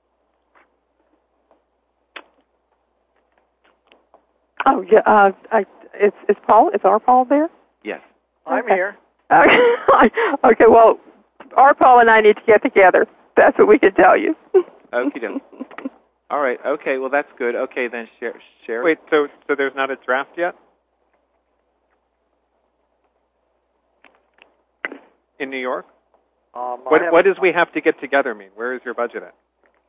Oh, yeah. Uh, I, is, is Paul, is our Paul there? Yes. I'm Okay. here. Okay. okay, well, our Paul and I need to get together. That's what we can tell you. Okie doke. All right. Okay. Well, that's good. Okay, then, Sher- Sherry. Wait, so so there's not a draft yet? In New York? Um, I What have- what does we have to get together mean? Where is your budget at?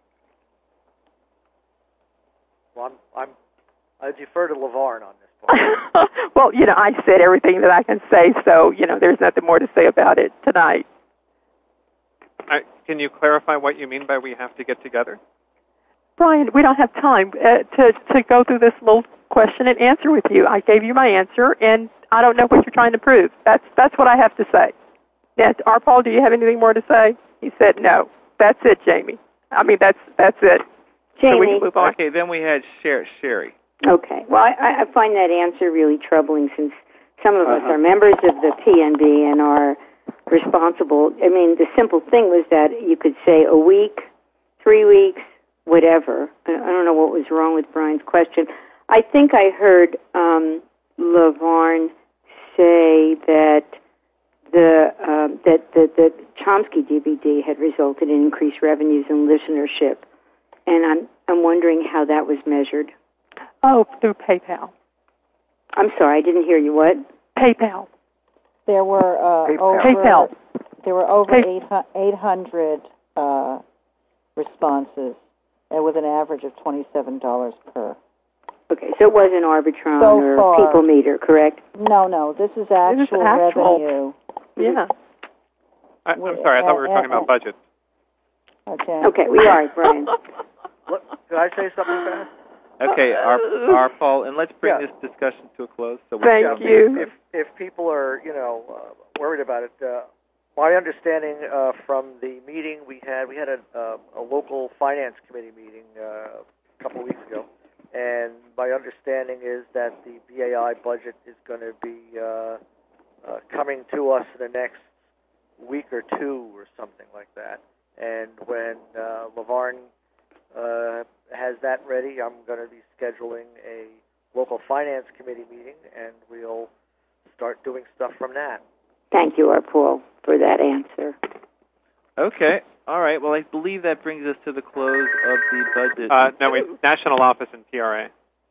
Well, I'm, I'm, I defer to LaVarn on this part. Well, you know, I said everything that I can say, so, you know, there's nothing more to say about it tonight. I, can you clarify what you mean by we have to get together? Brian, we don't have time uh, to, to go through this little question and answer with you. I gave you my answer, and I don't know what you're trying to prove. That's that's what I have to say. Yes, R. Paul, do you have anything more to say? He said no. That's it, Jamie. I mean, that's that's it. Jamie. So we can move on. Okay. Then we had Sher- Sherry. Okay. Well, I, I find that answer really troubling since some of us Uh-huh. are members of the P N B and are responsible. I mean, the simple thing was that you could say a week, three weeks, whatever. I I don't know what was wrong with Brian's question. I think I heard um, LaVarn say that the um, that the, the Chomsky D V D had resulted in increased revenues and listenership, and I'm I'm wondering how that was measured. Oh, through PayPal. I'm sorry, I didn't hear you. What? PayPal. There were uh, PayPal. over PayPal. there were over Pay- eight hundred uh, responses, and with an average of twenty-seven dollars per. Okay, so it wasn't Arbitron So or far. People Meter, correct? No, no, this is actual, This is actual. revenue. Yeah. I, I'm sorry, I thought we were talking about budget. Okay. Okay, we are, Brian. What, did I say something fast? Okay, our, our Paul, and let's bring Yeah. this discussion to a close. So we Thank can- you. If if people are you know uh, worried about it, uh, my understanding uh, from the meeting we had, we had a, uh, a local finance committee meeting uh, a couple of weeks ago, and my understanding is that the B A I budget is going to be uh, uh, coming to us in the next week or two or something like that. And when uh, LaVarn uh, has that ready, I'm going to be scheduling a local finance committee meeting, and we'll start doing stuff from that. Thank you, R. Paul, for that answer. Okay, all right. Well, I believe that brings us to the close of the budget. Uh, no, wait, national office and P R A.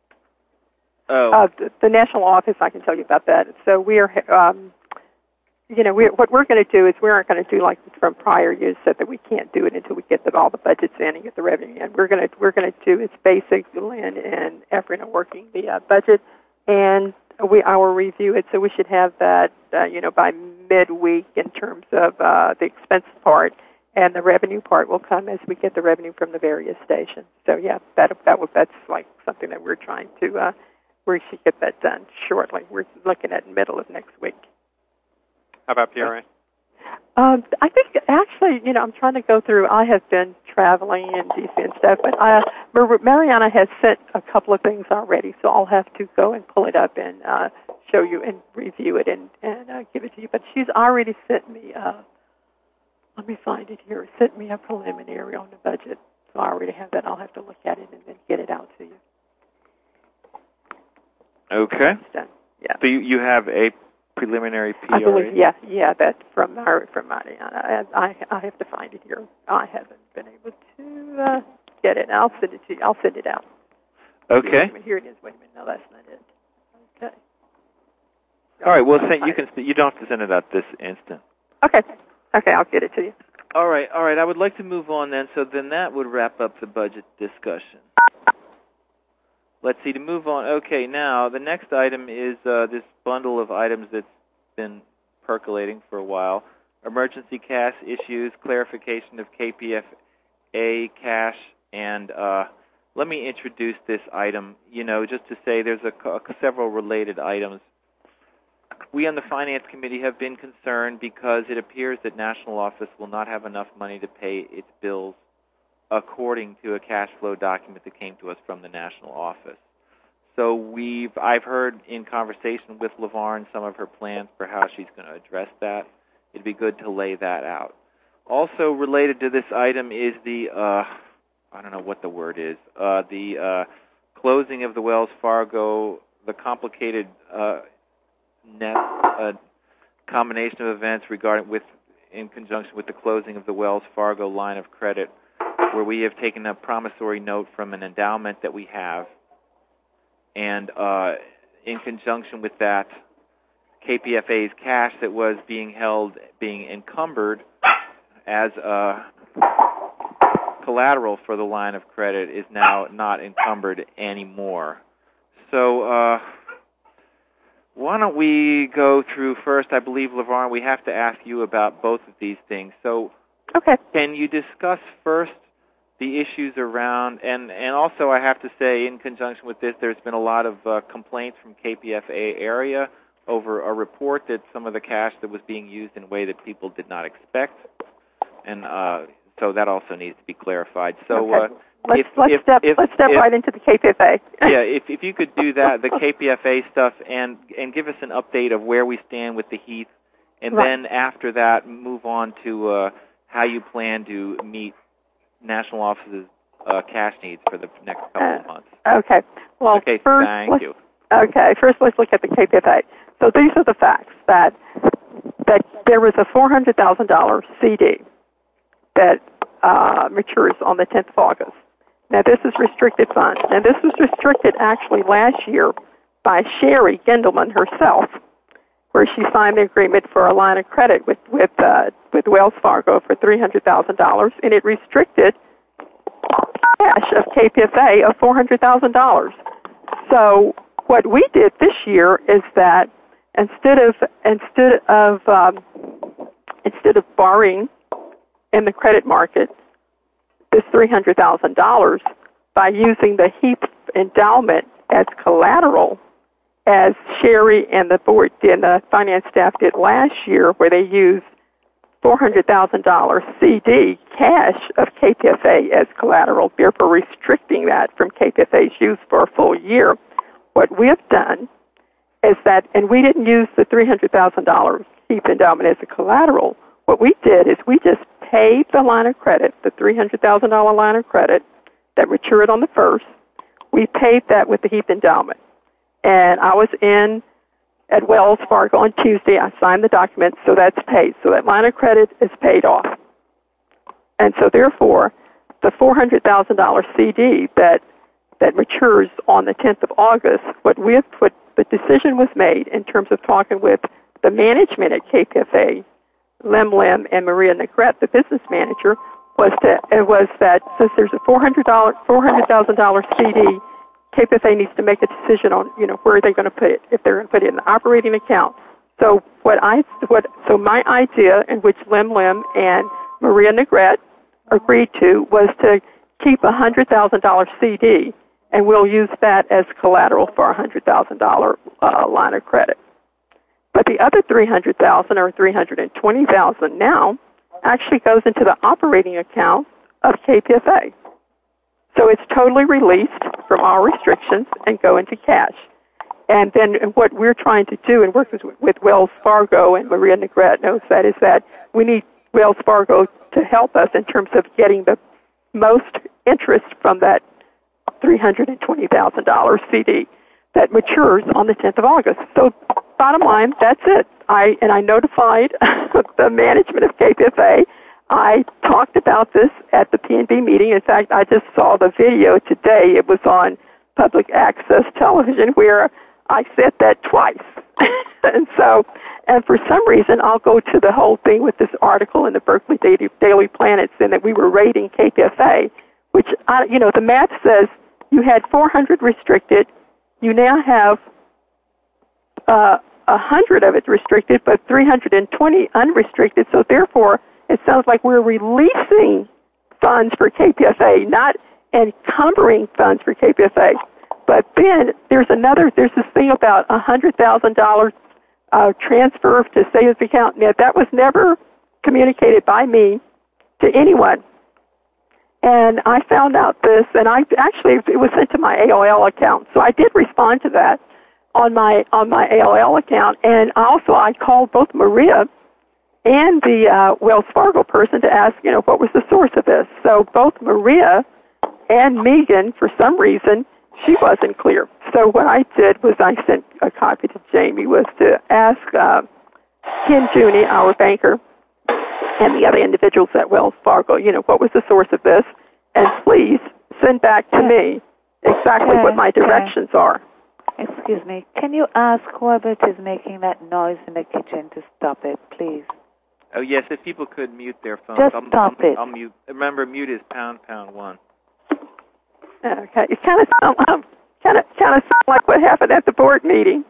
oh, Uh, the, the national office, I can tell you about that. So we are, um, you know, we, what we're going to do is we aren't going to do like from prior years, so that we can't do it until we get the, all the budgets in and get the revenue in. We're going to we're going to do it's basic. Lynn and Efren are working the uh, budget, and we I will review it. So we should have that, uh, you know, by midweek in terms of uh, the expense part, and the revenue part will come as we get the revenue from the various stations. So yeah, that that will, that's like something that we're trying to. Uh, we should get that done shortly. We're looking at middle of next week. How about P R A? Um, I think actually, you know, I'm trying to go through. I have been traveling in D C and stuff, but I, Mar- Mariana has sent a couple of things already, so I'll have to go and pull it up and uh, show you and review it and and uh, give it to you. But she's already sent me. Uh, let me find it here. Sent me a preliminary on the budget, so I already have that. I'll have to look at it and then get it out to you. okay. It's done. Yeah. So you, you have a preliminary P R A? I believe, yeah, yeah, that's from our, from Mariana. I, I, I have to find it here. I haven't been able to uh, get it. I'll send it to you. I'll send it out. Okay. Wait a minute, here it is. Wait a minute. No, that's not it. Okay. All right. Well, send, you can. You don't have to send it out this instant. Okay. Okay, I'll get it to you. All right. All right. I would like to move on then. So then that would wrap up the budget discussion. Let's see, to move on. Okay, now the next item is uh, this bundle of items that's been percolating for a while. Emergency cash issues, clarification of K P F A cash, and uh, let me introduce this item, you know, just to say there's a, a, several related items. We on the Finance Committee have been concerned because it appears that National Office will not have enough money to pay its bills according to a cash flow document that came to us from the National Office. So we've, I've heard in conversation with LaVarn some of her plans for how she's going to address that. It'd be good to lay that out. Also related to this item is the, uh, I don't know what the word is, uh, the uh, closing of the Wells Fargo, the complicated uh, net uh, combination of events regarding with, in conjunction with the closing of the Wells Fargo line of credit, where we have taken a promissory note from an endowment that we have, and uh, in conjunction with that, K P F A's cash that was being held, being encumbered as a collateral for the line of credit, is now not encumbered anymore. So uh, why don't we go through first, I believe, LaVarn, we have to ask you about both of these things. So okay. Can you discuss first the issues around, and, and also I have to say, in conjunction with this, there's been a lot of uh, complaints from K P F A area over a report that some of the cash that was being used in a way that people did not expect, and uh, so that also needs to be clarified. So okay. uh, let's, if, let's if, step, if, let's step if, right into the K P F A. yeah, if, if you could do that, the K P F A stuff, and, and give us an update of where we stand with the Heath, and right. then after that, move on to uh, how you plan to meet National Office's uh, cash needs for the next couple Uh, of months. Okay. Well, Okay, first, thank let's- you. Okay, first let's look at the K P F A. So these are the facts, that that there was a four hundred thousand dollars C D that uh, matures on the tenth of August. Now, this is restricted funds. Now, this was restricted actually last year by Sherry Gendelman herself, where she signed the agreement for a line of credit with with uh, with Wells Fargo for three hundred thousand dollars, and it restricted cash of K P F A of four hundred thousand dollars. So what we did this year is that instead of instead of um, instead of borrowing in the credit market this three hundred thousand dollars by using the HEAP endowment as collateral, as Sherry and the board and the finance staff did last year, where they used four hundred thousand dollars C D cash of K P F A as collateral, therefore restricting that from K P F A's use for a full year. What we have done is that, and we didn't use the three hundred thousand dollars HEAP endowment as a collateral. What we did is we just paid the line of credit, the three hundred thousand dollars line of credit that matured on the first. We paid that with the HEAP endowment. And I was in at Wells Fargo on Tuesday. I signed the document, so that's paid. So that line of credit is paid off. And so therefore, the four hundred thousand dollars C D that that matures on the tenth of August, what we have put, the decision was made in terms of talking with the management at K P F A, Lem Lem and Maria Negrete, the business manager, was that it was that since there's a four hundred thousand dollars C D, K P F A needs to make a decision on, you know, where are they going to put it, if they're going to put it in the operating account. So what I what so my idea, in which Lem Lem and Maria Negrete agreed to, was to keep a one hundred thousand dollars C D, and we'll use that as collateral for a one hundred thousand dollars uh, line of credit. But the other three hundred thousand dollars or three hundred twenty thousand dollars now actually goes into the operating account of K P F A. So it's totally released from all restrictions and go into cash. And then what we're trying to do, and work with, with Wells Fargo, and Maria Negrete knows that, is that we need Wells Fargo to help us in terms of getting the most interest from that three hundred twenty thousand dollars C D that matures on the tenth of August. So bottom line, that's it. I and I notified the management of K P F A. I talked about this at the P N B meeting. In fact, I just saw the video today. It was on public access television where I said that twice. and so, and for some reason, I'll go to the whole thing with this article in the Berkeley Daily, Daily Planet saying that we were raiding K P F A, which, I, you know, the math says you had four hundred restricted. You now have uh, one hundred of it restricted, but three hundred twenty unrestricted. So therefore, it sounds like we're releasing funds for K P F A, not encumbering funds for K P F A. But then there's another, there's this thing about one hundred thousand dollars uh, transfer to savings account. Now, that was never communicated by me to anyone. And I found out this, and I actually, it was sent to my A O L account. So I did respond to that on my on my A O L account. And also I called both Maria and the uh, Wells Fargo person to ask, you know, what was the source of this. So both Maria and Megan, for some reason, she wasn't clear. So what I did was I sent a copy to Jamie, was to ask uh, Ken Junie, our banker, and the other individuals at Wells Fargo, you know, what was the source of this? And please send back to yeah. me exactly yeah. what my directions yeah. are. Excuse me. Can you ask whoever it is making that noise in the kitchen to stop it, please? Oh, yes, if people could mute their phones. Just I'll, stop I'll, it. I'll mute. Remember, mute is pound, pound one. Okay, it kind of sound, um, kind of kind of sound like what happened at the board meeting.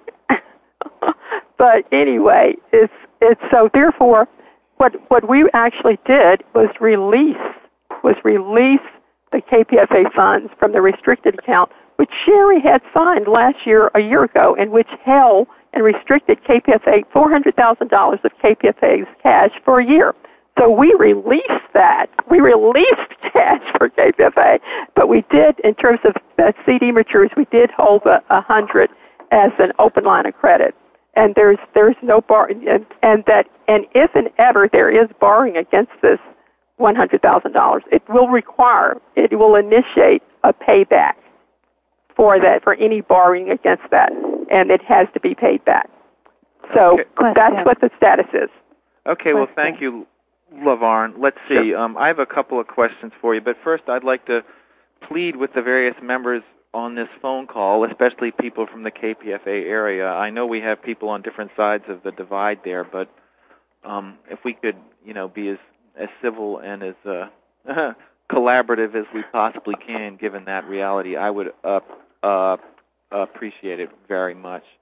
But anyway, it's it's so therefore, what what we actually did was release was release the K P F A funds from the restricted account, which Sherry had signed last year, a year ago, and which held and restricted K P F A four hundred thousand dollars of K P F A's cash for a year. So we released that. We released cash for K P F A, but we did, in terms of the C D matures, we did hold a, a hundred as an open line of credit, and there's there's no bar, and, and that and if and ever there is borrowing against this, one hundred thousand dollars. It will require, it will initiate a payback for that, for any borrowing against that, and it has to be paid back. So Okay. that's what the status is. Okay, well, thank you, LaVarn. Let's see. Um, I have a couple of questions for you, but first I'd like to plead with the various members on this phone call, especially people from the K P F A area. I know we have people on different sides of the divide there, but um, if we could, you know, be as, as civil and as uh, collaborative as we possibly can, given that reality, I would uh, uh, appreciate it very much.